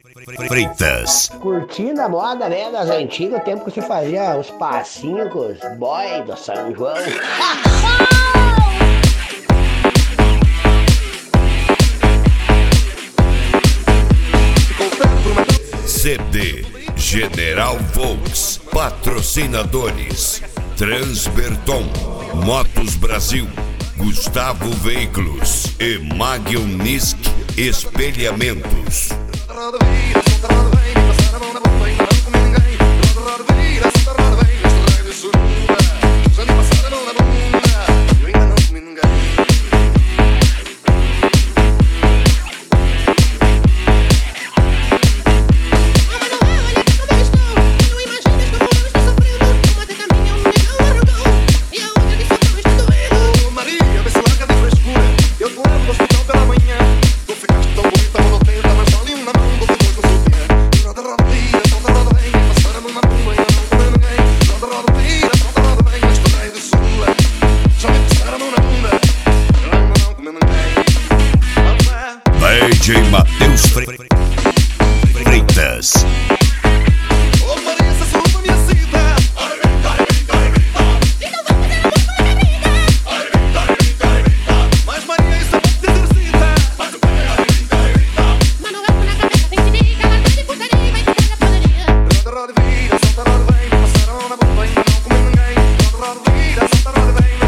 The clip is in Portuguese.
Freitas. Curtindo a moda, né, das antigas, o tempo que se fazia os passinhos com os boy do São João. CD General Volks. Patrocinadores: Transberton, Motos Brasil, Gustavo Veículos e Magion Nisk Espelhamentos. DJ Matheus Freitas. Roda, vira, solta, roda, vem, passaram na bomba, ainda não comeu ninguém. Roda, vira, solta, roda, vem.